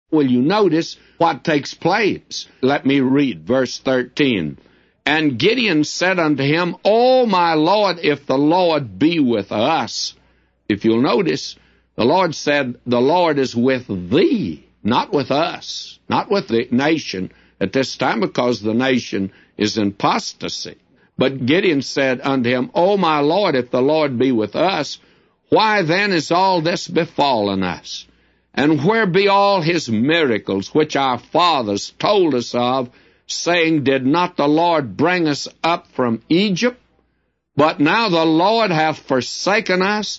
Will you notice what takes place? Let me read verse 13. And Gideon said unto him, O my Lord, if the Lord be with us. If you'll notice, the Lord said, the Lord is with thee, not with us, not with the nation at this time, because the nation is in apostasy. But Gideon said unto him, O my Lord, if the Lord be with us, why then is all this befallen us? And where be all his miracles, which our fathers told us of, saying, Did not the Lord bring us up from Egypt? But now the Lord hath forsaken us,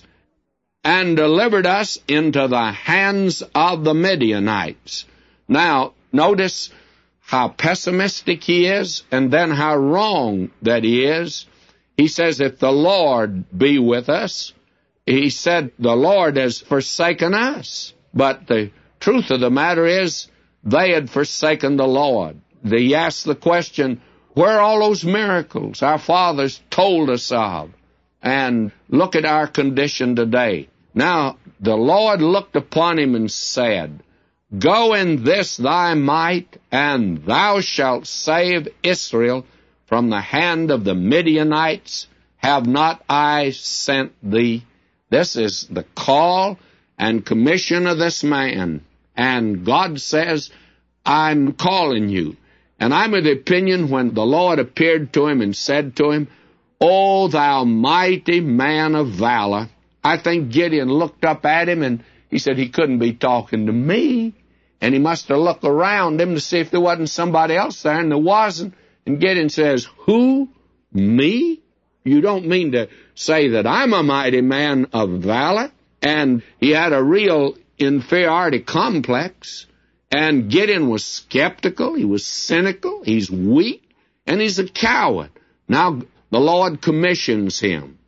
and delivered us into the hands of the Midianites. Now, notice how pessimistic he is, and then how wrong that he is. He says, if the Lord be with us, he said, the Lord has forsaken us. But the truth of the matter is, they had forsaken the Lord. They asked the question, where are all those miracles our fathers told us of? And look at our condition today. Now, the Lord looked upon him and said, Go in this thy might, and thou shalt save Israel from the hand of the Midianites. Have not I sent thee? This is the call and commission of this man. And God says, I'm calling you. And I'm of the opinion when the Lord appeared to him and said to him, O thou mighty man of valor, I think Gideon looked up at him and he said he couldn't be talking to me. And he must have looked around him to see if there wasn't somebody else there, and there wasn't. And Gideon says, Who? Me? You don't mean to say that I'm a mighty man of valor? And he had a real inferiority complex. And Gideon was skeptical, he was cynical, he's weak, and he's a coward. Now the Lord commissions him.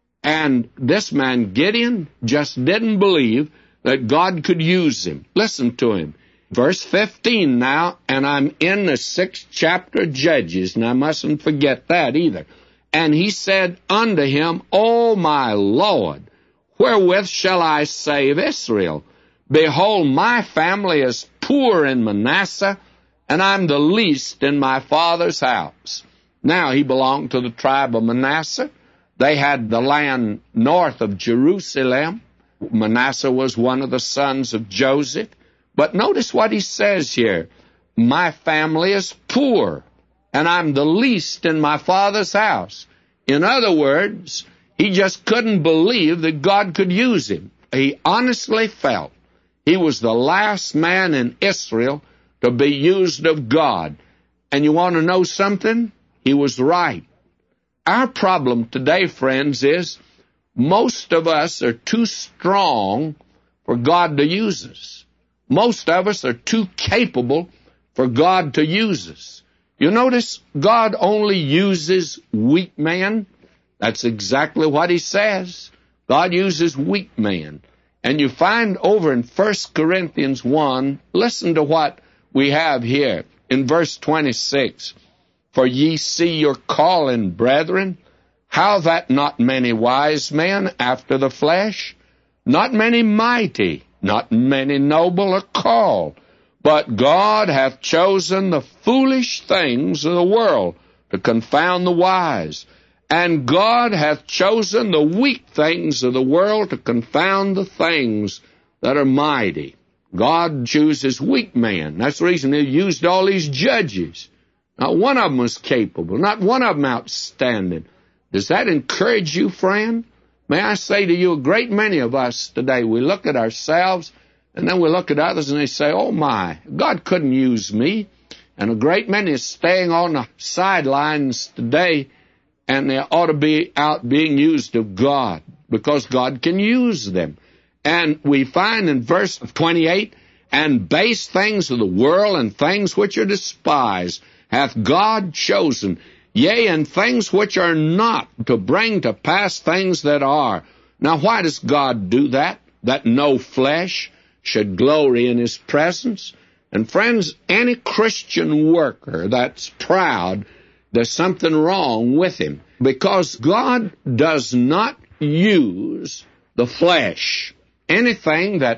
And this man, Gideon, just didn't believe that God could use him. Listen to him. Verse 15 now, and I'm in the 6th chapter of Judges, and I mustn't forget that either. And he said unto him, O my Lord, wherewith shall I save Israel? Behold, my family is poor in Manasseh, and I'm the least in my father's house. Now, he belonged to the tribe of Manasseh. They had the land north of Jerusalem. Manasseh was one of the sons of Joseph. But notice what he says here. My family is poor, and I'm the least in my father's house. In other words, he just couldn't believe that God could use him. He honestly felt he was the last man in Israel to be used of God. And you want to know something? He was right. Our problem today, friends, is most of us are too strong for God to use us. Most of us are too capable for God to use us. You notice God only uses weak men. That's exactly what he says. God uses weak men. And you find over in 1 Corinthians 1, listen to what we have here in verse 26. For ye see your calling, brethren, how that not many wise men after the flesh, not many mighty, not many noble are called, but God hath chosen the foolish things of the world to confound the wise. And God hath chosen the weak things of the world to confound the things that are mighty. God chooses weak men. That's the reason he used all these judges. Not one of them was capable, not one of them outstanding. Does that encourage you, friend? May I say to you, a great many of us today, we look at ourselves, and then we look at others, and they say, oh my, God couldn't use me. And a great many are staying on the sidelines today, and they ought to be out being used of God, because God can use them. And we find in verse 28, and base things of the world and things which are despised hath God chosen, yea, and things which are not, to bring to pass things that are. Now, why does God do that? That no flesh should glory in his presence. And friends, any Christian worker that's proud, there's something wrong with him, because God does not use the flesh. Anything that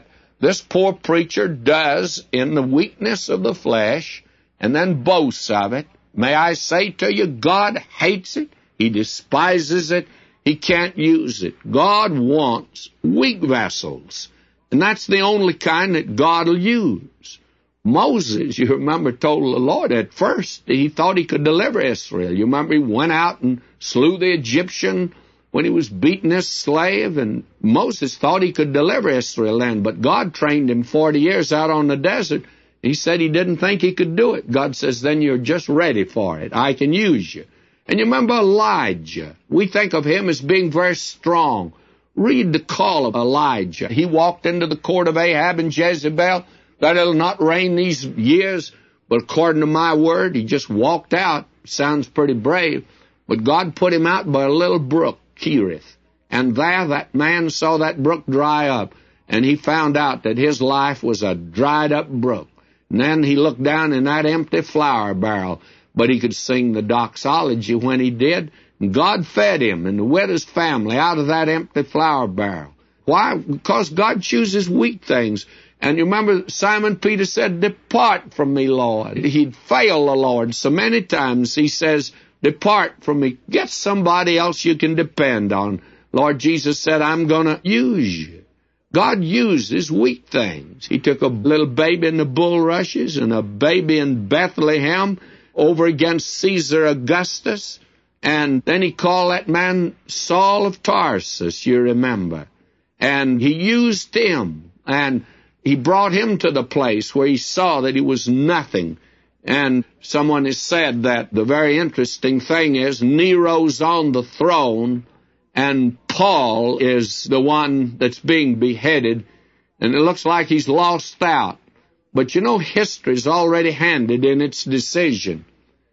this poor preacher does in the weakness of the flesh, and then boasts of it. May I say to you, God hates it. He despises it. He can't use it. God wants weak vessels, and that's the only kind that God will use. Moses, you remember, told the Lord at first he thought he could deliver Israel. You remember he went out and slew the Egyptian when he was beating his slave, and Moses thought he could deliver Israel then, but God trained him 40 years out on the desert. He said he didn't think he could do it. God says, then you're just ready for it. I can use you. And you remember Elijah. We think of him as being very strong. Read the call of Elijah. He walked into the court of Ahab and Jezebel, that it'll not rain these years, but according to my word, he just walked out. Sounds pretty brave. But God put him out by a little brook, Cherith. And there that man saw that brook dry up, and he found out that his life was a dried up brook. And then he looked down in that empty flour barrel, but he could sing the doxology when he did. And God fed him and the widow's family out of that empty flour barrel. Why? Because God chooses weak things. And you remember Simon Peter said, depart from me, Lord. He'd failed the Lord so many times. He says, depart from me. Get somebody else you can depend on. Lord Jesus said, I'm going to use you. God uses weak things. He took a little baby in the bulrushes and a baby in Bethlehem over against Caesar Augustus. And then he called that man Saul of Tarsus, you remember. And he used him. And he brought him to the place where he saw that he was nothing. And someone has said that the very interesting thing is Nero's on the throne and Paul is the one that's being beheaded, and it looks like he's lost out. But you know, history's already handed in its decision.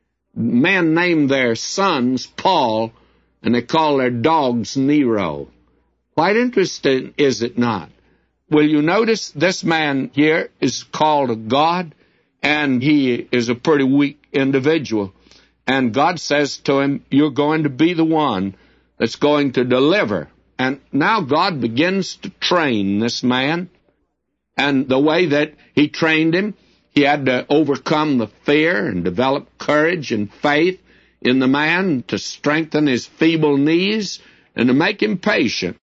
Men named their sons Paul, and they call their dogs Nero. Quite interesting, is it not? Will you notice this man here is called a God, and he is a pretty weak individual. And God says to him, you're going to be the one that's going to deliver. And now God begins to train this man. And the way that he trained him, he had to overcome the fear and develop courage and faith in the man to strengthen his feeble knees and to make him patient.